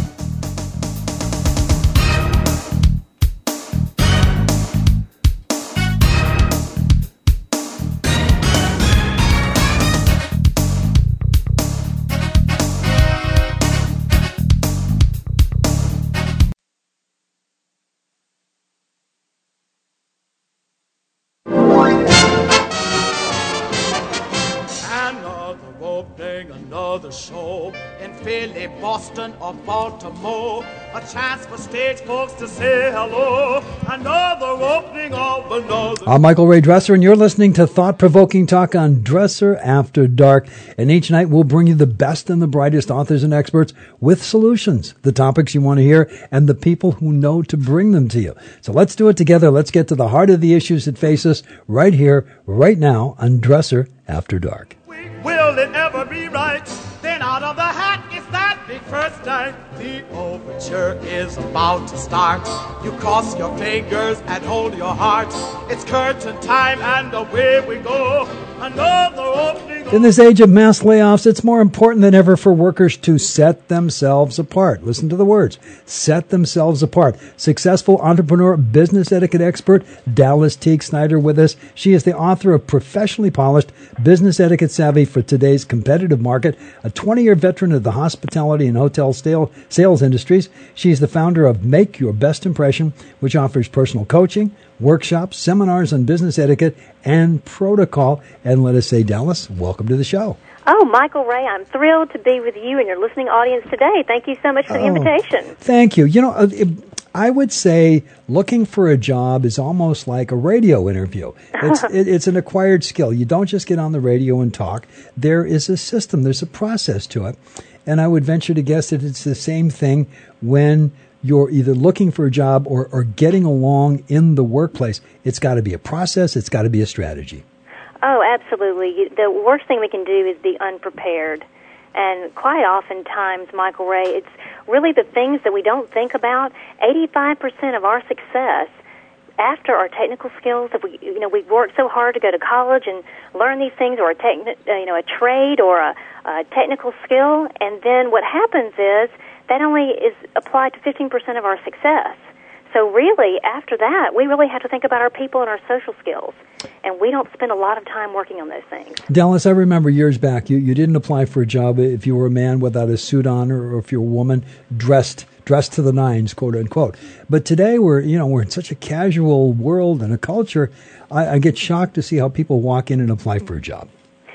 Another opening, another show in Philly, Boston, or Baltimore. A chance for stage folks to say hello. Another opening of another. I'm Michael Ray Dresser, and you're listening to thought-provoking talk on Dresser After Dark. And each night we'll bring you the best and the brightest authors and experts with solutions, the topics you want to hear, and the people who know to bring them to you. So let's do it together. Let's get to the heart of the issues that face us right here, right now on Dresser After Dark. Will it ever be right? Then out of the hat is that big first night. The overture is about to start. You cross your fingers and hold your heart. It's curtain time and away we go. Another opening. In this age of mass layoffs, it's more important than ever for workers to set themselves apart. Listen to the words. Set themselves apart. Successful entrepreneur, business etiquette expert, Dallas Teague Snyder with us. She is the author of Professionally Polished, Business Etiquette Savvy for Today's Competitive Market, a twenty-year veteran of the hospitality and hotel sales industries. She is the founder of Make Your Best Impression, which offers personal coaching, workshops, seminars on business etiquette, and protocol. And let us say, Dallas, welcome to the show. Oh, Michael Ray, I'm thrilled to be with you and your listening audience today. Thank you so much for the Oh, invitation. Thank you. You know, uh, it, I would say looking for a job is almost like a radio interview. It's, it, it's an acquired skill. You don't just get on the radio and talk. There is a system. There's a process to it. And I would venture to guess that it's the same thing when you're either looking for a job or, or getting along in the workplace. It's got to be a process. It's got to be a strategy. Oh, absolutely. The worst thing we can do is be unprepared. And quite oftentimes, Michael Ray, it's really the things that we don't think about. eighty-five percent of our success after our technical skills, if we, you know, we've worked so hard to go to college and learn these things, or a techni- uh, you know, a trade or a, a technical skill, and then what happens is that only is applied to fifteen percent of our success. So really, after that, we really have to think about our people and our social skills. And we don't spend a lot of time working on those things. Dallas, I remember years back, you, you didn't apply for a job if you were a man without a suit on, or if you're a woman dressed dressed to the nines, quote unquote. But today we're, you know, we're in such a casual world and a culture. I, I get shocked to see how people walk in and apply for a job.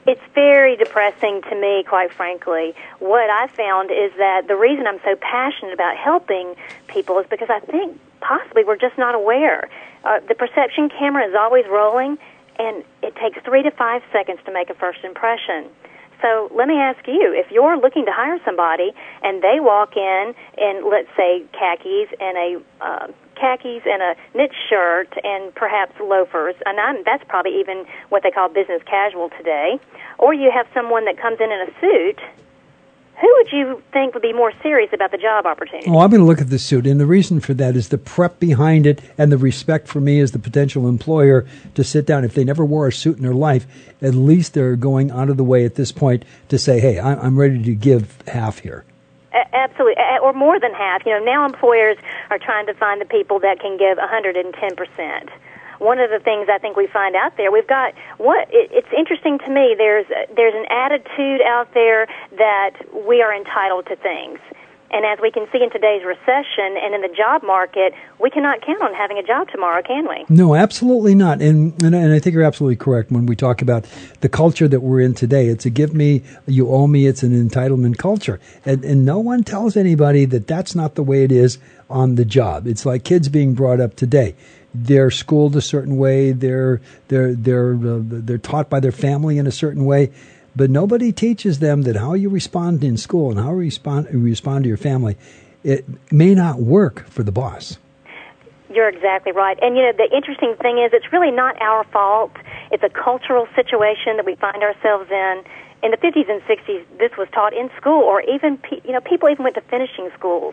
It's very depressing to me, quite frankly. What I found is that the reason I'm so passionate about helping people is because I think possibly we're just not aware. Uh, the perception camera is always rolling, and it takes three to five seconds to make a first impression. So let me ask you, if you're looking to hire somebody and they walk in in, let's say, khakis and a uh, khakis and a knit shirt and perhaps loafers, and I'm, that's probably even what they call business casual today, or you have someone that comes in in a suit, who would you think would be more serious about the job opportunity? Oh, I'm going to look at the suit, and the reason for that is the prep behind it and the respect for me as the potential employer to sit down. If they never wore a suit in their life, at least they're going out of the way at this point to say, hey, I'm ready to give half here. Absolutely, or more than half. You know, now employers are trying to find the people that can give one hundred ten percent. One of the things I think we find out there, we've got what it, it's interesting to me. There's there's an attitude out there that we are entitled to things, and as we can see in today's recession and in the job market, we cannot count on having a job tomorrow, can we? No, absolutely not. And, and and I think you're absolutely correct when we talk about the culture that we're in today. It's a give me, you owe me. It's an entitlement culture, and and no one tells anybody that that's not the way it is on the job. It's like kids being brought up today. They're schooled a certain way. They're they're they're uh, they're taught by their family in a certain way, but nobody teaches them that how you respond in school and how you respond you respond to your family, it may not work for the boss. You're exactly right. And, you know, the interesting thing is it's really not our fault. It's a cultural situation that we find ourselves in. In the fifties and sixties, this was taught in school, or even, you know, people even went to finishing schools.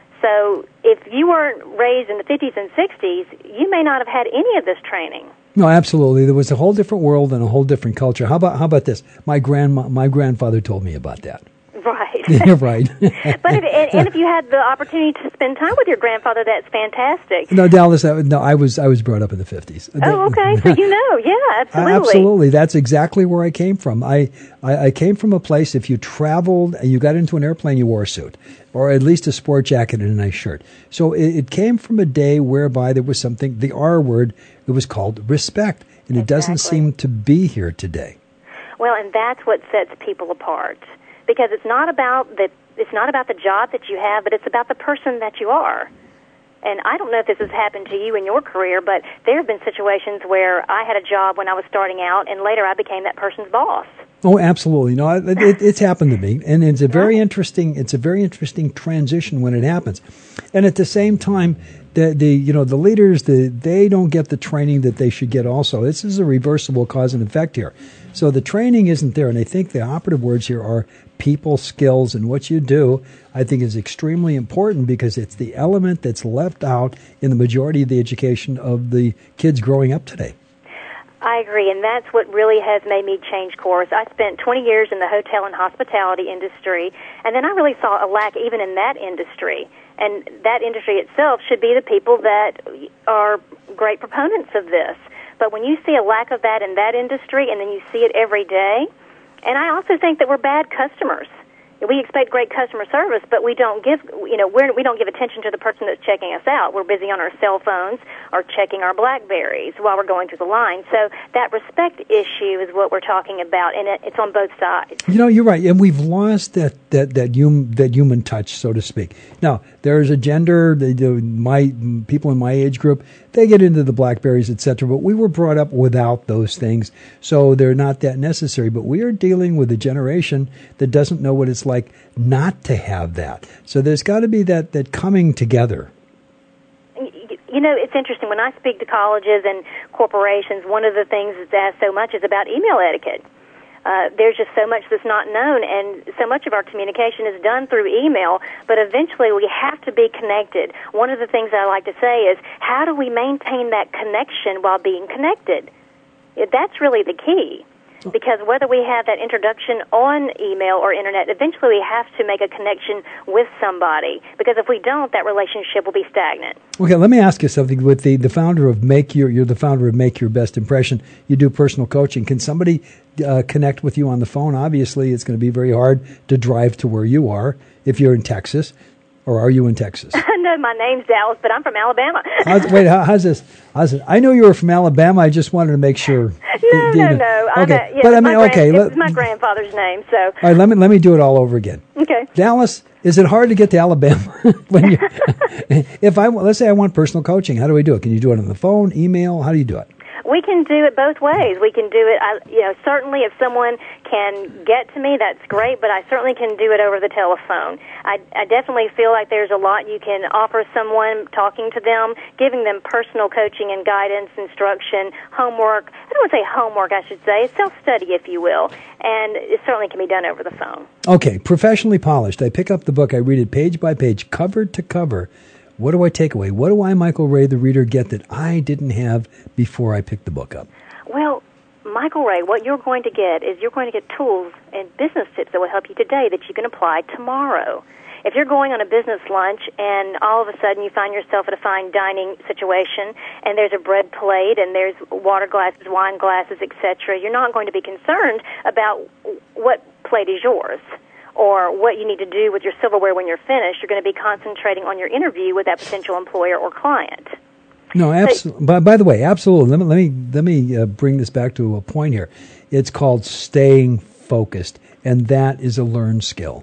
So if you weren't raised in the fifties and sixties, you may not have had any of this training. No, absolutely. There was a whole different world and a whole different culture. How about how about this? My grandma, my grandfather told me about that. Right. Yeah, right. But if, and, and if you had the opportunity to spend time with your grandfather, that's fantastic. No, Dallas. I, no, I was I was brought up in the fifties. Oh, okay. So you know, yeah, absolutely. Absolutely. That's exactly where I came from. I, I I came from a place. If you traveled and you got into an airplane, you wore a suit, or at least a sport jacket and a nice shirt. So it, it came from a day whereby there was something, the R word. It was called respect, and it Exactly. doesn't seem to be here today. Well, and that's what sets people apart. Because it's not about the it's not about the job that you have, but it's about the person that you are. And I don't know if this has happened to you in your career, but there have been situations where I had a job when I was starting out, and later I became that person's boss. Oh, absolutely. No, it, it, it's happened to me, and it's a very interesting. It's a very interesting transition when it happens, and at the same time, the the you know the leaders the they don't get the training that they should get. Also, this is a reversible cause and effect here. So the training isn't there, and I think the operative words here are people skills, and what you do, I think, is extremely important because it's the element that's left out in the majority of the education of the kids growing up today. I agree, and that's what really has made me change course. I spent twenty years in the hotel and hospitality industry, and then I really saw a lack even in that industry. And that industry itself should be the people that are great proponents of this. But when you see a lack of that in that industry, and then you see it every day, and I also think that we're bad customers. We expect great customer service, but we don't give, you know, we're, we don't give attention to the person that's checking us out. We're busy on our cell phones or checking our BlackBerries while we're going through the line. So that respect issue is what we're talking about, and it, it's on both sides. You know, you're right, and we've lost that that that hum, that human touch, so to speak. Now, there's a gender. They do my people in my age group. They get into the BlackBerries, et cetera. But we were brought up without those things, so they're not that necessary. But we are dealing with a generation that doesn't know what it's like not to have that. So there's got to be that that coming together. You know, it's interesting. When I speak to colleges and corporations, one of the things that's asked so much is about email etiquette. Uh, there's just so much that's not known, and so much of our communication is done through email, but eventually we have to be connected. One of the things I like to say is, how do we maintain that connection while being connected? That's really the key. Because whether we have that introduction on email or internet, eventually we have to make a connection with somebody. Because if we don't, that relationship will be stagnant. Okay, let me ask you something. With the, the founder of Make Your, you're the founder of Make Your Best Impression. You do personal coaching. Can somebody uh, connect with you on the phone? Obviously, it's going to be very hard to drive to where you are if you're in Texas. Or are you in Texas? No, my name's Dallas, but I'm from Alabama. How's, wait, how, how's this? How's it? I know you were from Alabama. I just wanted to make sure. No, no, no. I'm Okay, a, yeah, but I it's mean, my okay. Grand, let- it's my grandfather's name, so. All right, let me let me do it all over again. Okay. Dallas, is it hard to get to Alabama when you? If I let's say I want personal coaching, how do we do it? Can you do it on the phone, email? How do you do it? We can do it both ways. We can do it, I, you know, certainly if someone can get to me, that's great, but I certainly can do it over the telephone. I, I definitely feel like there's a lot you can offer someone, talking to them, giving them personal coaching and guidance, instruction, homework. I don't want to say homework, I should say, self-study, if you will, and it certainly can be done over the phone. Okay, professionally polished. I pick up the book, I read it page by page, cover to cover. What do I take away? What do I, Michael Ray, the reader, get that I didn't have before I picked the book up? Well, Michael Ray, what you're going to get is you're going to get tools and business tips that will help you today that you can apply tomorrow. If you're going on a business lunch and all of a sudden you find yourself at a fine dining situation and there's a bread plate and there's water glasses, wine glasses, et cetera, you're not going to be concerned about what plate is yours or what you need to do with your silverware when you're finished. You're going to be concentrating on your interview with that potential employer or client. No, absolutely. By, by the way, absolutely. Let me let me let me uh, bring this back to a point here. It's called staying focused, and that is a learned skill.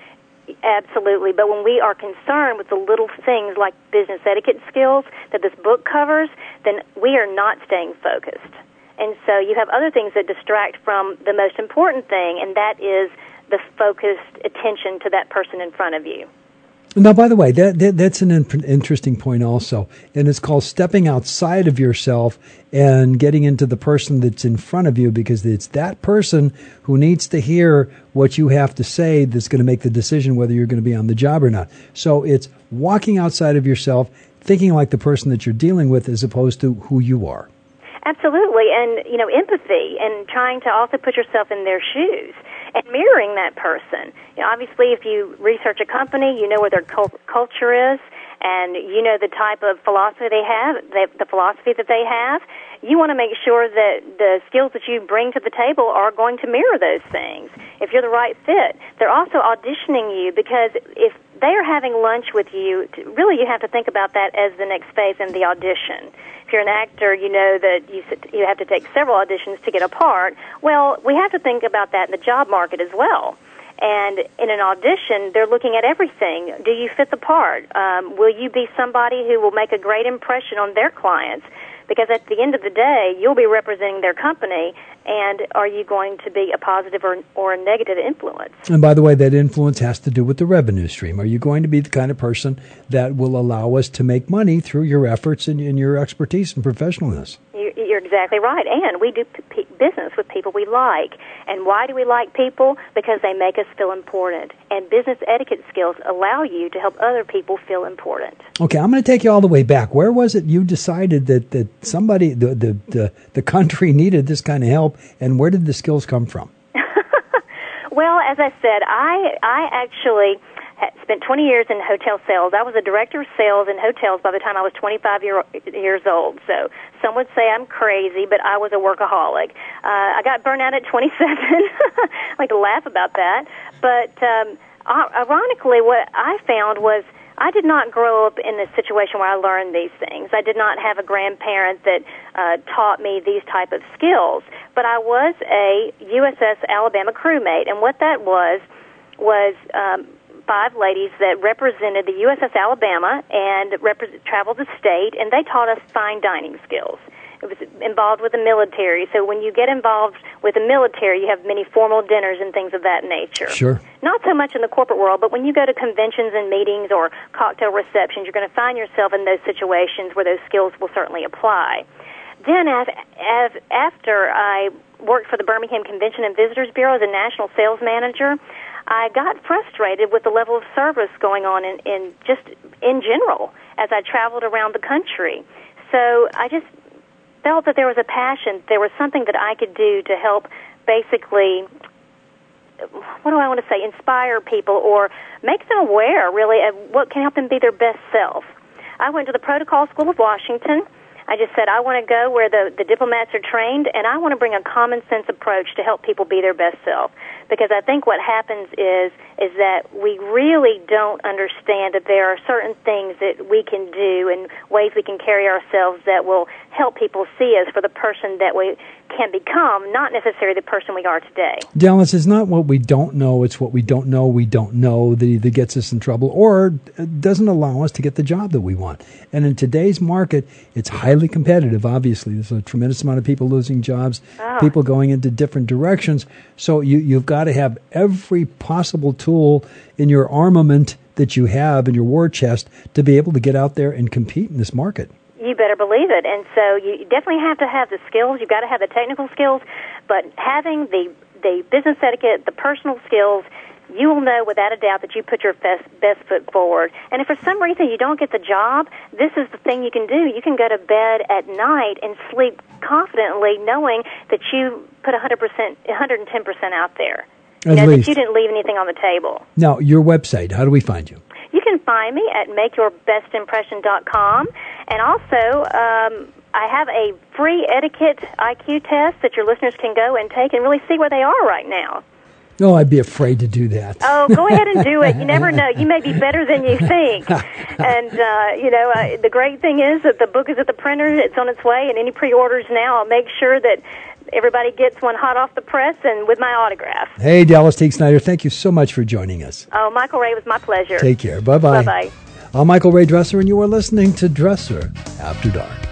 Absolutely. But when we are concerned with the little things like business etiquette skills that this book covers, then we are not staying focused. And so you have other things that distract from the most important thing, and that is the focused attention to that person in front of you. Now, by the way, that, that that's an in- interesting point also, and it's called stepping outside of yourself and getting into the person that's in front of you, because it's that person who needs to hear what you have to say that's going to make the decision whether you're going to be on the job or not. So it's walking outside of yourself, thinking like the person that you're dealing with as opposed to who you are. Absolutely, and, you know, empathy and trying to also put yourself in their shoes and mirroring that person. You know, obviously, if you research a company, you know where their cult- culture is, and you know the type of philosophy they have, the, the philosophy that they have. You want to make sure that the skills that you bring to the table are going to mirror those things. If you're the right fit, they're also auditioning you, because if they are having lunch with you, really you have to think about that as the next phase in the audition. If you're an actor, you know that you you have to take several auditions to get a part. Well, we have to think about that in the job market as well. And in an audition, they're looking at everything. Do you fit the part? Um, will you be somebody who will make a great impression on their clients? Because at the end of the day, you'll be representing their company, and are you going to be a positive or, or a negative influence? And by the way, that influence has to do with the revenue stream. Are you going to be the kind of person that will allow us to make money through your efforts and, and your expertise and professionalness? You're exactly right. And we do p- p- business with people we like. And why do we like people? Because they make us feel important. And business etiquette skills allow you to help other people feel important. Okay, I'm going to take you all the way back. Where was it you decided that, that somebody, the, the, the, the country needed this kind of help, and where did the skills come from? Well, as I said, I I actually spent twenty years in hotel sales. I was a director of sales in hotels by the time I was twenty-five year, years old. So some would say I'm crazy, but I was a workaholic. Uh, I got burnt out at twenty-seven. I like to laugh about that. But um, ironically, what I found was I did not grow up in a situation where I learned these things. I did not have a grandparent that uh, taught me these type of skills. But I was a U S S Alabama crewmate, and what that was was um, five ladies that represented the U S S Alabama and rep- traveled the state, and they taught us fine dining skills. It was involved with the military. So when you get involved with the military, you have many formal dinners and things of that nature. Sure. Not so much in the corporate world, but when you go to conventions and meetings or cocktail receptions, you're going to find yourself in those situations where those skills will certainly apply. Then as, as after I worked for the Birmingham Convention and Visitors Bureau as a national sales manager, I got frustrated with the level of service going on in, in just in general as I traveled around the country. So I just felt that there was a passion, there was something that I could do to help basically, what do I want to say, inspire people or make them aware, really, of what can help them be their best self. I went to the Protocol School of Washington. I just said I want to go where the, the diplomats are trained, and I want to bring a common sense approach to help people be their best self. Because I think what happens is is that we really don't understand that there are certain things that we can do and ways we can carry ourselves that will help people see us for the person that we can become, not necessarily the person we are today. Dallas, it's not what we don't know, it's what we don't know we don't know that either gets us in trouble or doesn't allow us to get the job that we want. And in today's market, it's highly competitive, obviously. There's a tremendous amount of people losing jobs, oh. people going into different directions. So you, you've got to have every possible tool in your armament that you have in your war chest to be able to get out there and compete in this market. You better believe it. And so you definitely have to have the skills. You've got to have the technical skills, but having the, the business etiquette, the personal skills, you will know without a doubt that you put your best, best foot forward. And if for some reason you don't get the job, this is the thing you can do. You can go to bed at night and sleep confidently knowing that you put one hundred percent, one hundred ten percent out there. You At know, least. that you didn't leave anything on the table. Now, your website, how do we find you? You can find me at make your best impression dot com. And also, um, I have a free etiquette I Q test that your listeners can go and take and really see where they are right now. Oh, I'd be afraid to do that. Oh, go ahead and do it. You never know. You may be better than you think. And, uh, you know, uh, the great thing is that the book is at the printer. It's on its way. And any pre-orders now, I'll make sure that everybody gets one hot off the press and with my autograph. Hey, Dallas Teague Snyder, thank you so much for joining us. Oh, Michael Ray, it was my pleasure. Take care. Bye-bye. Bye-bye. I'm Michael Ray Dresser, and you are listening to Dresser After Dark.